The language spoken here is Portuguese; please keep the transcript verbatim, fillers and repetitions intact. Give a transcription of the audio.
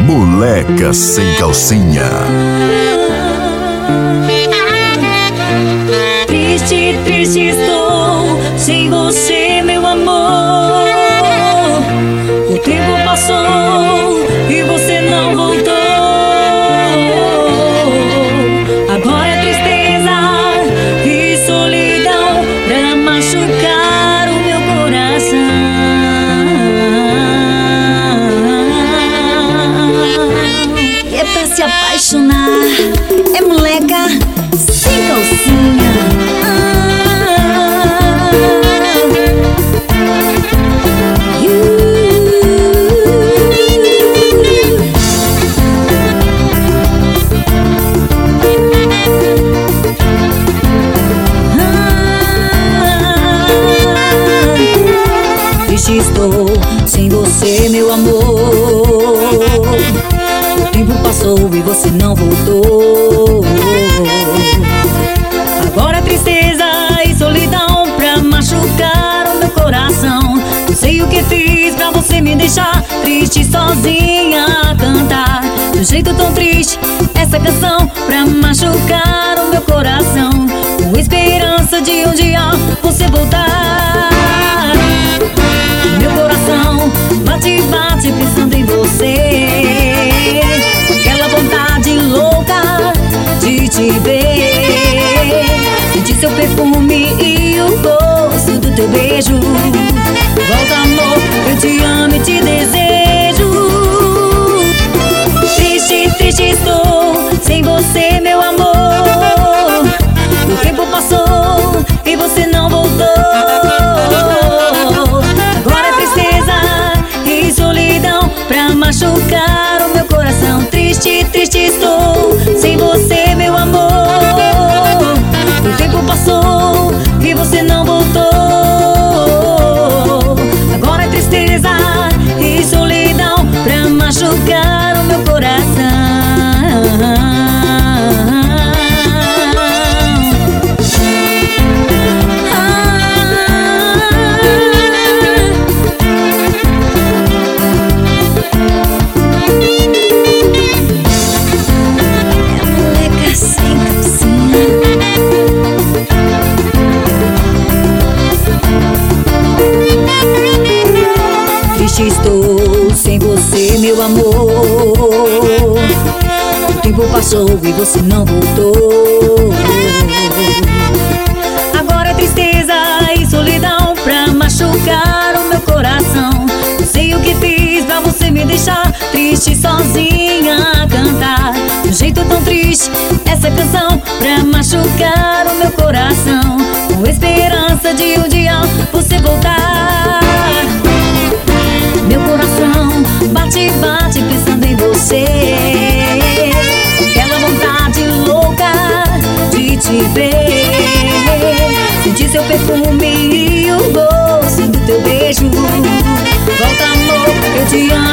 Moleca sem calcinha. Triste, triste estou sem você, meu amor. O tempo passou e você não voltou. Agora é tristeza e solidão pra machucar o meu coração. É pra se apaixonar, é moleca sem calcinha. Triste estou sem você, meu amor. O tempo passou e você não voltou. Agora tristeza e solidão pra machucar o meu coração. Não sei o que fiz pra você me deixar triste sozinha a cantar. De um jeito tão triste essa canção pra machucar o meu coração, com esperança de um dia você voltar. Meu coração bate, bate pensando em você, aquela vontade louca de te ver, sentir seu perfume e o gosto do teu beijo. Volta, amor, eu te amo e te desejo. Triste, triste estou sem você, meu amor. O tempo passou e você não voltou. Agora é tristeza e solidão pra machucar o meu coração. Triste, triste estou sem você, meu amor. O tempo passou e você não voltou. Agora é tristeza e solidão pra machucar o meu coração. Estou sem você, meu amor. O tempo passou e você não voltou. Agora é tristeza e solidão pra machucar o meu coração. Não sei o que fiz pra você me deixar triste sozinha a cantar. De um jeito tão triste essa canção pra machucar o meu coração, com esperança de um dia você voltar. Meu coração bate, bate pensando em você, aquela vontade louca de te ver, sentir seu perfume e o gosto do teu beijo. Volta, amor, eu te amo